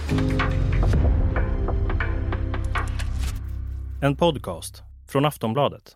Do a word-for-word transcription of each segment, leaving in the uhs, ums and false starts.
En podcast från Aftonbladet.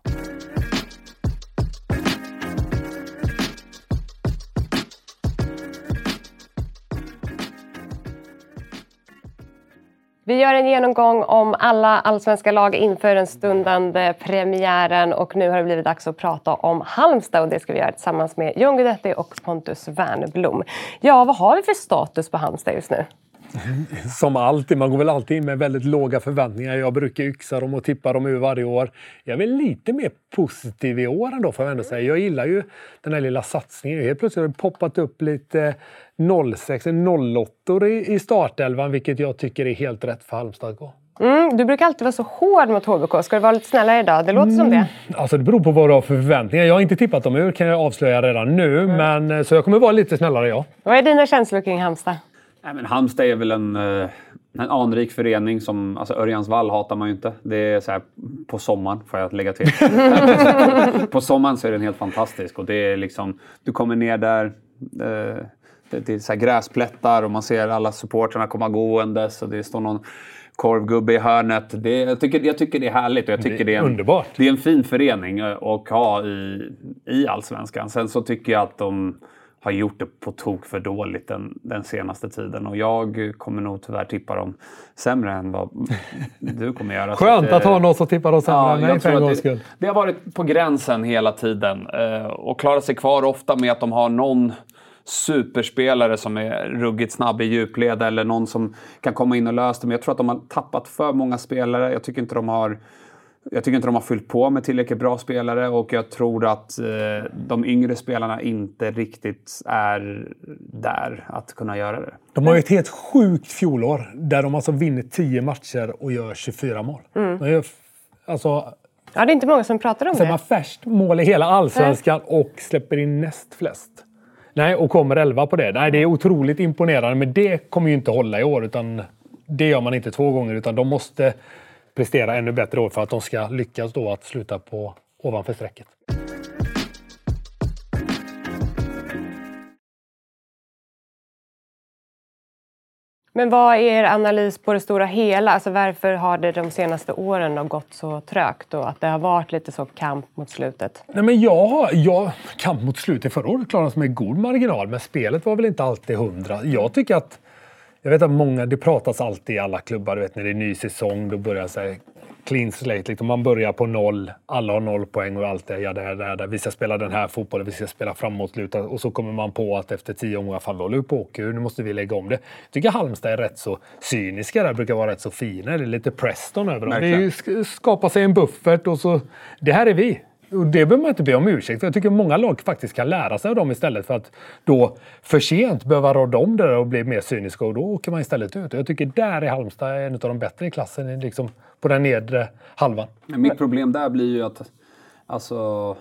Vi gör en genomgång om alla allsvenska lag inför den stundande premiären och nu har det blivit dags att prata om Halmstad och det ska vi göra tillsammans med John Guidetti och Pontus Wernbloom. Ja, vad har vi för status på Halmstad just nu? Som alltid, man går väl alltid in med väldigt låga förväntningar. Jag brukar yxa dem och tippa dem ur varje år. Jag är väl lite mer positiv i år ändå får jag ändå säga. Jag gillar ju den här lilla satsningen. Helt plötsligt har det poppat upp lite noll sex, noll åtta i, i startelvan, vilket jag tycker är helt rätt för Halmstad att gå. Mm, du brukar alltid vara så hård mot H B K. Ska du vara lite snällare idag? Det låter mm, som det. Alltså det beror på vad du har för förväntningar. Jag har inte tippat dem ur, kan jag avslöja redan nu. Mm. Men, så jag kommer vara lite snällare, ja. Vad är dina känslor kring Halmstad? Nej, men Halmstad är väl en, en anrik förening som, alltså Örjansvall hatar man ju inte. Det är så här, på sommaren får jag lägga till. På sommaren så är den helt fantastisk och det är liksom, du kommer ner där, eh, det, det är så här gräsplättar och man ser alla supporterna komma gåendes och det står någon korvgubbe i hörnet. Det, jag, tycker, jag tycker det är härligt och jag tycker det är, det är en, underbart. Det är en fin förening att ha i, i Allsvenskan. Sen så tycker jag att de har gjort det på tok för dåligt den, den senaste tiden. Och jag kommer nog tyvärr tippa dem sämre än vad du kommer göra. Skönt att, att ha någon som tippar dem sämre ja, än mig för en gångs skull. Det har varit på gränsen hela tiden. Eh, och klarar sig kvar ofta med att de har någon superspelare som är ruggigt snabb i djupled. Eller någon som kan komma in och lösa det. Men jag tror att de har tappat för många spelare. Jag tycker inte de har... Jag tycker inte de har fyllt på med tillräckligt bra spelare och jag tror att eh, de yngre spelarna inte riktigt är där att kunna göra det. De har ju ett helt sjukt fjolår där de alltså vinner tio matcher och gör tjugofyra mål. Mm. De gör, alltså, ja, det är inte många som pratar om det. De har färst mål i hela Allsvenskan Nej. och släpper in näst flest. Nej, och kommer elva på det. Nej, det är otroligt imponerande men det kommer ju inte hålla i år utan det gör man inte två gånger utan de måste prestera ännu bättre år för att de ska lyckas då att sluta på ovanför strecket. Men vad är er analys på det stora hela? Alltså varför har det de senaste åren då gått så trögt och att det har varit lite så kamp mot slutet? Nej men jag har jag, kamp mot slutet förra året klarade sig med god marginal men spelet var väl inte alltid hundra. Jag tycker att Jag vet att många, det pratas alltid i alla klubbar, du vet när det är ny säsong, då börjar sig clean slate, liksom man börjar på noll, alla har noll poäng och allt det, ja där, där, där, vi ska spela den här fotbollen, vi ska spela framåtluta och så kommer man på att efter tio omgångar, fan vi håller upp på åker, nu måste vi lägga om det. Jag tycker Halmstad är rätt så cyniska där, brukar vara rätt så fina, det är lite Preston över dem. Det är skapa sig en buffert och så, det här är vi. Och det behöver man inte be om ursäkt för jag tycker många lag faktiskt kan lära sig av dem istället för att då för sent behöva råda om det där och bli mer cyniska och då åker man istället ut. Och jag tycker där är Halmstad en av de bättre i klassen liksom på den nedre halvan. Men mitt problem där blir ju att alltså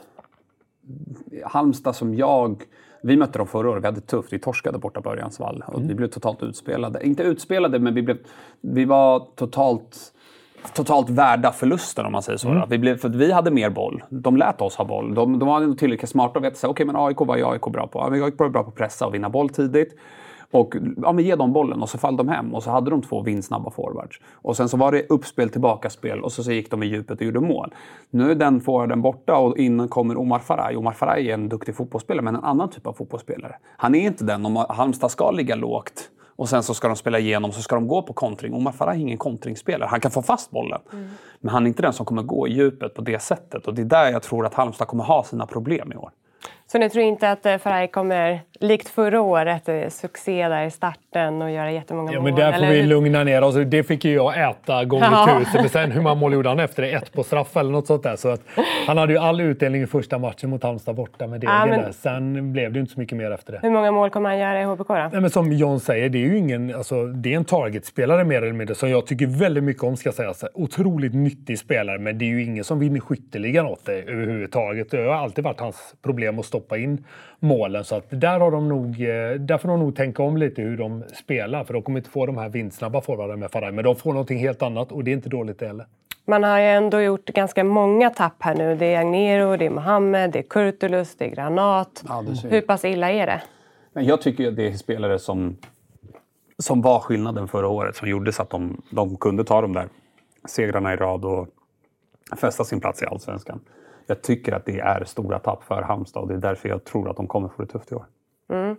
Halmstad som jag vi mötte dem förra året, vi hade tufft, vi torskade borta på Örjansvall och mm. vi blev totalt utspelade. Inte utspelade men vi blev vi var totalt totalt värda förlusten om man säger så. Mm. Vi blev, för att vi hade mer boll. De lät oss ha boll. De, de var ändå tillräckligt smarta och vet sig. Okej, okay, men A I K var A I K bra på. A I K var bra på att pressa och vinna boll tidigt. Och ja, men ge dem bollen och så fall de hem. Och så hade de två vinstsnabba forwards. Och sen så var det uppspel, tillbaka spel och så, så gick de i djupet och gjorde mål. Nu är den forwarden borta och innan kommer Omar Faraj. Omar Faraj är en duktig fotbollsspelare men en annan typ av fotbollsspelare. Han är inte den om Halmstad ska ligga lågt. Och sen så ska de spela igenom så ska de gå på kontring. Omar Faraj är ingen kontringsspelare. Han kan få fast bollen. Mm. Men han är inte den som kommer gå i djupet på det sättet. Och det är där jag tror att Halmstad kommer ha sina problem i år. Så ni tror inte att Faraj kommer, likt förra året, succé där i starten och göra jättemånga ja, mål? Ja, men där får eller? vi lugna ner oss. Det fick ju jag äta gånger ja. tusen. Men sen hur många mål gjorde han efter det? Ett på straff eller något sånt där. Så att han hade ju all utdelning i första matchen mot Halmstad borta med det. Ja, men... Sen blev det inte så mycket mer efter det. Hur många mål kommer han göra i H B K då? Nej, men som John säger, det är ju ingen, alltså, det är en targetspelare mer eller mindre som jag tycker väldigt mycket om, ska säga. Så, otroligt nyttig spelare, men det är ju ingen som vinner skytteligan åt det överhuvudtaget. Det har alltid varit hans problem att stoppa in målen, så att där har de nog, där får de nog tänka om lite hur de spelar, för de kommer inte få de här vindsnabba forwarderna med Faraj, men de får någonting helt annat och det är inte dåligt det heller. Man har ju ändå gjort ganska många tapp här nu. Det är Agnero, det är Mohamed, det är Kurtulus, det är Granat. Ja, det hur pass illa är det? Men jag tycker att det är spelare som som var skillnaden förra året. Som gjorde så att de, de kunde ta de där segrarna i rad och fästa sin plats i Allsvenskan. Jag tycker att det är stora tapp för Halmstad och det är därför jag tror att de kommer få det tufft i år. Mm.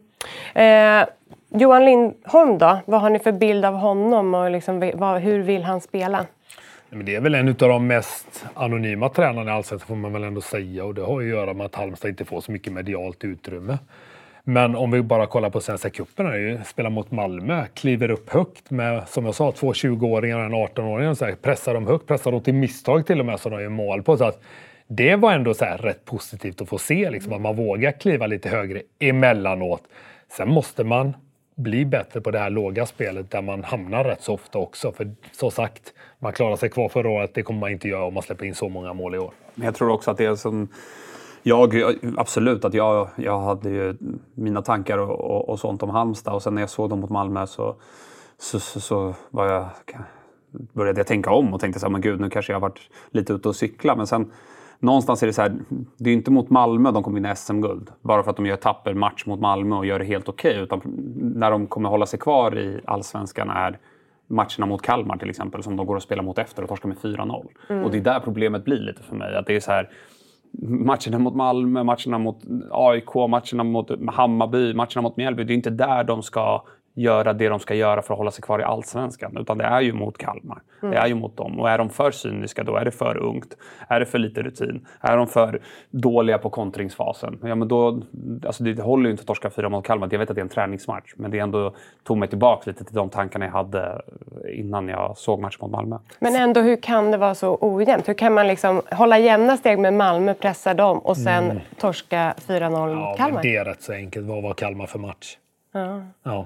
Eh, Johan Lindholm då? Vad har ni för bild av honom och liksom, vad, hur vill han spela? Men det är väl en av de mest anonyma tränarna i Allsvenskan får man väl ändå säga. Och det har ju att göra med att Halmstad inte får så mycket medialt utrymme. Men om vi bara kollar på Svenska cupen här ju, spelar mot Malmö, kliver upp högt med, som jag sa, två tjugoåringar och en artonåring. Så här, pressar de högt, pressar de till misstag till och med så de gör mål på. Så att det var ändå så här rätt positivt att få se, liksom, att man vågar kliva lite högre emellanåt. Sen måste man bli bättre på det här låga spelet där man hamnar rätt så ofta också. För så sagt, man klarar sig kvar förra året, det kommer man inte göra om man släpper in så många mål i år. Men jag tror också att det är som... Jag, absolut, att jag, jag hade ju mina tankar och, och, och sånt om Halmstad. Och sen när jag såg dem mot Malmö så, så, så, så var jag, började jag tänka om och tänkte så här, men gud, nu kanske jag har varit lite ute och cykla. Men sen någonstans är det så här, det är inte mot Malmö de kommer vinna S M-guld. Bara för att de gör tapper match mot Malmö och gör det helt okej. Utan när de kommer hålla sig kvar i Allsvenskan är matcherna mot Kalmar till exempel, som de går och spelar mot efter och torskar med fyra noll. Mm. Och det är där problemet blir lite för mig. Att det är så här, matcherna mot Malmö, matcherna mot A I K, matcherna mot Hammarby, matcherna mot Mjällby. Det är inte där de ska göra det de ska göra för att hålla sig kvar i Allsvenskan. Utan det är ju mot Kalmar. Mm. Det är ju mot dem. Och är de för cyniska, då är det för ungt. Är det för lite rutin? Är de för dåliga på kontringsfasen? Ja, men då, alltså det håller ju inte att torska fyra mot Kalmar. Jag vet att det är en träningsmatch. Men det ändå tog mig tillbaka lite till de tankarna jag hade innan jag såg matchen mot Malmö. Men ändå, hur kan det vara så ojämnt? Hur kan man liksom hålla jämna steg med Malmö, pressa dem och sen mm. torska fyra noll ja, Kalmar? Men det är rätt så enkelt. Vad var Kalmar för match? Ja. Ja.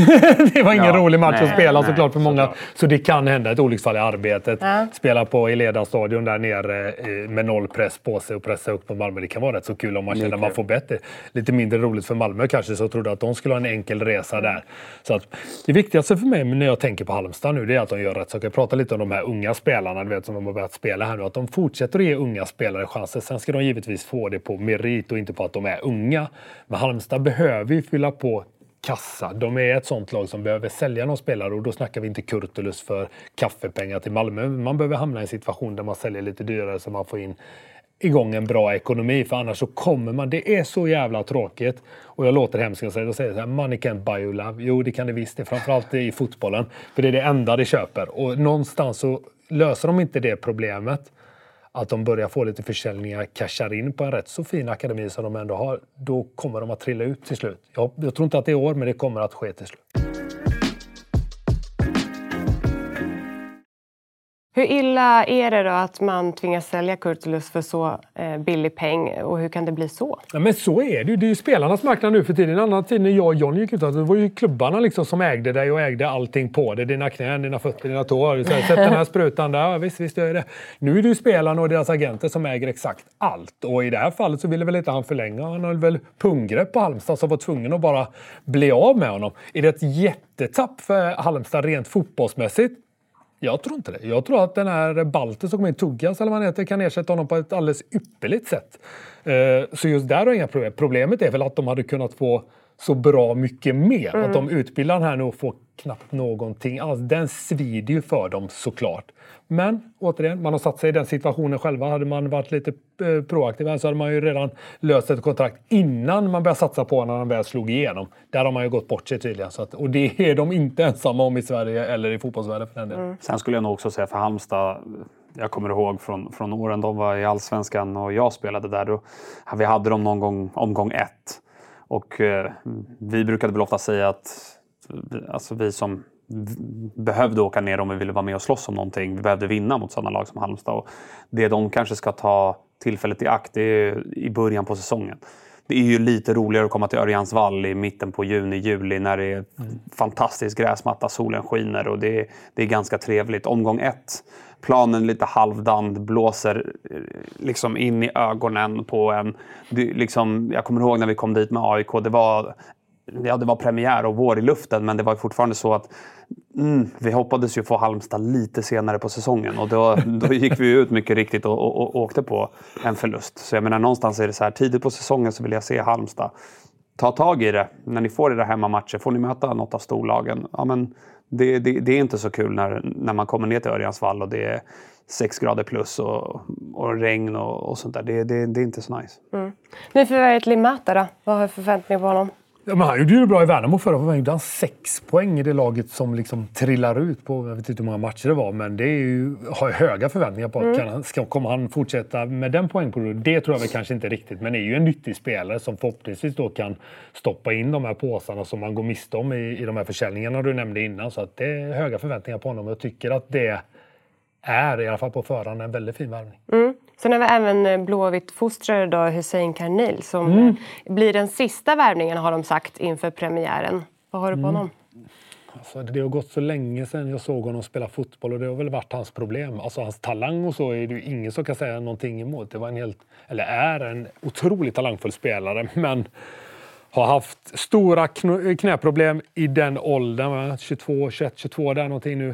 Det var ingen ja, rolig match nej, att spela nej, såklart för många. Såklart. Så det kan hända ett olycksfall i arbetet. Ja. Spela på i ledarstadion där nere med noll press på sig och pressa upp på Malmö. Det kan vara rätt så kul om man känner att man får bättre. Lite mindre roligt för Malmö kanske, så trodde att de skulle ha en enkel resa där. Så att det viktigaste för mig när jag tänker på Halmstad nu, det är att de gör rätt saker. Jag pratar lite om de här unga spelarna, du vet, som de har börjat spela här nu. Att de fortsätter att ge unga spelare chanser. Sen ska de givetvis få det på merit och inte på att de är unga. Men Halmstad behöver ju fylla på kassa. De är ett sånt lag som behöver sälja någon spelare, och då snackar vi inte Kurtulus för kaffepengar till Malmö. Man behöver hamna i en situation där man säljer lite dyrare så man får in igång en bra ekonomi, för annars så kommer man, det är så jävla tråkigt, och jag låter hemskt att säga, då säger så här, money can't buy you love. Jo, det kan det visst, det är framförallt i fotbollen, för det är det enda de köper, och någonstans så löser de inte det problemet att de börjar få lite försäljningar, cashar in på en rätt så fin akademi som de ändå har, då kommer de att trilla ut till slut. Jag, jag tror inte att det är år, men det kommer att ske till slut. Hur illa är det då att man tvingas sälja Kurtulus för så eh, billig peng, och hur kan det bli så? Ja, men så är det ju. Det är ju spelarnas marknad nu för tiden. En annan tid när jag och John gick ut, det var ju klubbarna liksom som ägde dig och ägde allting på det. Dina knän, dina fötter, dina tår. Så här, sätt den här sprutan där. Ja, visst, visst gör det. Nu är det ju spelarna och deras agenter som äger exakt allt. Och i det här fallet så ville väl inte han förlänga. Han höll väl punggrepp på Halmstad, som var tvungen att bara bli av med honom. Är det ett jättetapp för Halmstad rent fotbollsmässigt? Jag tror inte det. Jag tror att den här Balten som kommer in, Tuggas eller vad han heter, kan ersätta honom på ett alldeles ypperligt sätt. Så just där har inga problem. Problemet är väl att de hade kunnat få så bra mycket mer. Mm. Att de utbildar här nu och får knappt någonting alls. Den svider ju för dem såklart. Men återigen, man har satt sig i den situationen själva. Hade man varit lite eh, proaktiv så hade man ju redan löst ett kontrakt innan man började satsa på när man väl slog igenom. Där har man ju gått bort sig tydligen. Så att, och det är de inte ensamma om i Sverige eller i fotbollsvärlden för den delen. Mm. Sen skulle jag nog också säga för Halmstad, jag kommer ihåg från, från åren de var i Allsvenskan och jag spelade där. Då, vi hade dem någon gång omgång ett. Och eh, vi brukade väl ofta säga att alltså, vi som behövde åka ner om vi ville vara med och slåss om någonting. Vi behövde vinna mot sådana lag som Halmstad. Och det de kanske ska ta tillfället i akt, det är i början på säsongen. Det är ju lite roligare att komma till Örjansvall i mitten på juni, juli när det är mm. fantastisk gräsmatta, solen skiner och det är, det är ganska trevligt. Omgång ett, planen lite halvdan, blåser liksom in i ögonen på en. Det, liksom, jag kommer ihåg när vi kom dit med A I K, det var, ja, det var premiär och vår i luften, men det var fortfarande så att mm, vi hoppades ju få Halmstad lite senare på säsongen och då, då gick vi ut mycket riktigt och, och, och åkte på en förlust. Så jag menar, någonstans är det så här, tidigt på säsongen så vill jag se Halmstad ta tag i det. När ni får era hemmamatcher, får ni möta något av storlagen. Ja, men det, det, det är inte så kul när, när man kommer ner till Örjansvall och det är sex grader plus och, och regn och, och sånt där. Det, det, det är inte så nice. Mm. Nu förvärvet Limata då? Vad har du förväntningar på honom? Ja, men han gjorde ju bra i Värnamo förra året. Han gjorde han sex poäng i det laget som liksom trillar ut på, jag vet inte hur många matcher det var, men det är ju, har ju höga förväntningar på att mm. kan han, ska, kommer han fortsätta med den poängproduktionen. Det tror jag väl kanske inte riktigt, men det är ju en nyttig spelare som förhoppningsvis då kan stoppa in de här påsarna som man går miste om i, i de här försäljningarna du nämnde innan. Så att det är höga förväntningar på honom. Jag tycker att det är i alla fall på förhand en väldigt fin värvning. Mm. Sen har vi även Blåvitt fostrare då, Hussein Karnil, som mm. blir den sista värvningen har de sagt inför premiären. Vad har du på mm. honom? Alltså, det har gått så länge sedan jag såg honom spela fotboll och det har väl varit hans problem. Alltså hans talang och så är det ju ingen som kan säga någonting emot. Det var en helt, eller är en otroligt talangfull spelare, men har haft stora knäproblem i den åldern, tjugotvå, tjugoett, tjugotvå där någonting nu.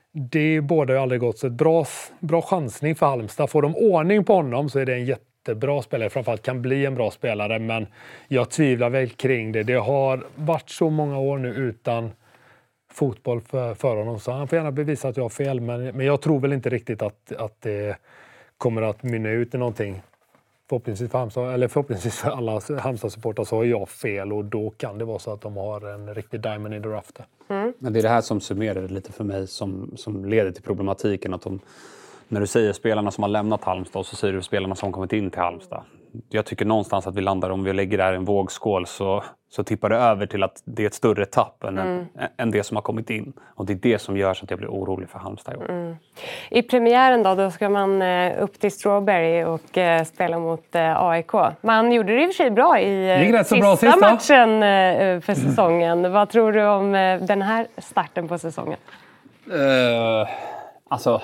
Det båda har aldrig gått, så ett bra, bra chansning för Halmstad. Får de ordning på honom så är det en jättebra spelare. Framförallt kan bli en bra spelare, men jag tvivlar väl kring det. Det har varit så många år nu utan fotboll för, för honom, så han får gärna bevisa att jag har fel. Men, men jag tror väl inte riktigt att, att det kommer att mynna ut i någonting. Förhoppningsvis för, Halmstad, eller förhoppningsvis för alla Halmstad-supportrar så har jag fel, och då kan det vara så att de har en riktig diamond in the rough. Mm. Men det är det här som summerar det lite för mig, som, som leder till problematiken. Att de, när du säger spelarna som har lämnat Halmstad, så säger du spelarna som har kommit in till Halmstad. Jag tycker någonstans att vi landar, om vi lägger där en vågskål, så, så tippar det över till att det är ett större tapp än, mm. en, än det som har kommit in. Och det är det som gör så att jag blir orolig för Halmstad i år. Mm. I premiären då, då ska man eh, upp till Strawberry och eh, spela mot eh, A I K. Man gjorde det i och för sig bra i eh, sista, bra sista matchen eh, för säsongen. Vad tror du om eh, den här starten på säsongen? Uh, alltså...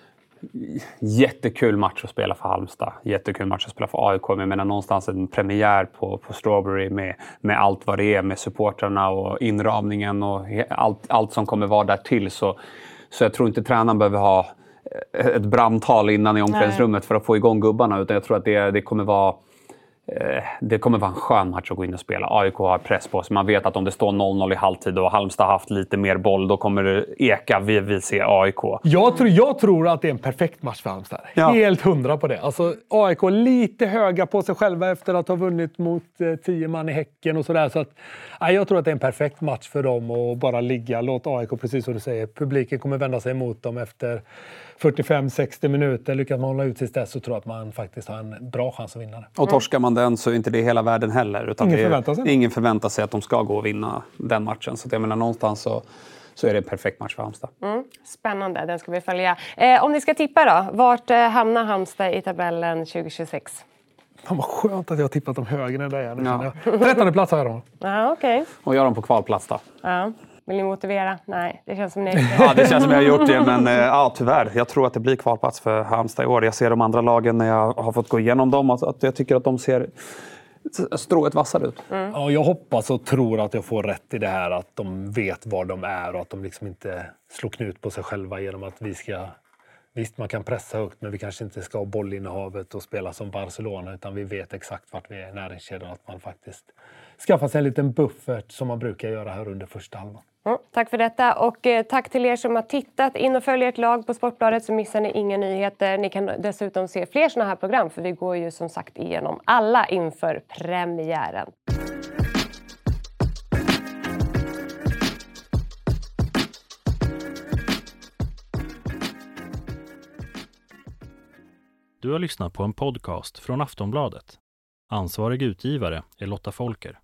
Jättekul match att spela för Halmstad. Jättekul match att spela för A I K. Men jag menar någonstans en premiär på, på Strawberry med, med allt vad det är. Med supporterna och inramningen och allt, allt som kommer vara där till. Så, så jag tror inte tränaren behöver ha ett brandtal innan i omklädningsrummet för att få igång gubbarna. Utan jag tror att det, det kommer vara... Det kommer vara en skön match att gå in och spela. A I K har press på sig. Man vet att om det står noll noll i halvtid och Halmstad har haft lite mer boll, då kommer det eka. Vi vill se A I K. Jag tror, jag tror att det är en perfekt match för Halmstad. Ja. Helt hundra på det. Alltså, A I K lite höga på sig själva efter att ha vunnit mot eh, tio man i Häcken och sådär. Så att, ja, jag tror att det är en perfekt match för dem att bara ligga. Låt A I K, precis som du säger, publiken kommer vända sig emot dem efter fyrtiofem sextio minuter. Lyckas man hålla ut tills dess, så tror jag att man faktiskt har en bra chans att vinna det. Och torskar man den så är inte det hela världen heller. Utan ingen, det är, förväntar sig. ingen förväntar sig att de ska gå och vinna den matchen. Så att jag menar, någonstans så, så är det en perfekt match för Halmstad. Mm. Spännande, den ska vi följa. Eh, om ni ska tippa då, vart eh, hamnar Halmstad i tabellen tjugo tjugosex? Fan vad skönt att jag har tippat dem högre än det jag. Ja. trettonde plats har jag dem. Ja, okej. Okay. Och gör dem på kvalplats då. Ja. Vill ni motivera? Nej, det känns som ni... Ja, det känns som jag har gjort det, men ja, tyvärr. Jag tror att det blir kvalplats för Halmstad i år. Jag ser de andra lagen när jag har fått gå igenom dem, att jag tycker att de ser strået vassare ut. Mm. Ja, jag hoppas och tror att jag får rätt i det här, att de vet var de är och att de liksom inte slår knut på sig själva genom att vi ska... Visst, man kan pressa högt, men vi kanske inte ska ha bollinnehavet och spela som Barcelona, utan vi vet exakt vart vi är i näringskedjan, att man faktiskt skaffar sig en liten buffert som man brukar göra här under första halvan. Mm, tack för detta, och eh, tack till er som har tittat. In och följ ert lag på Sportbladet, så missar ni inga nyheter. Ni kan dessutom se fler sådana här program, för vi går ju som sagt igenom alla inför premiären. Du har lyssnat på en podcast från Aftonbladet. Ansvarig utgivare är Lotta Folker.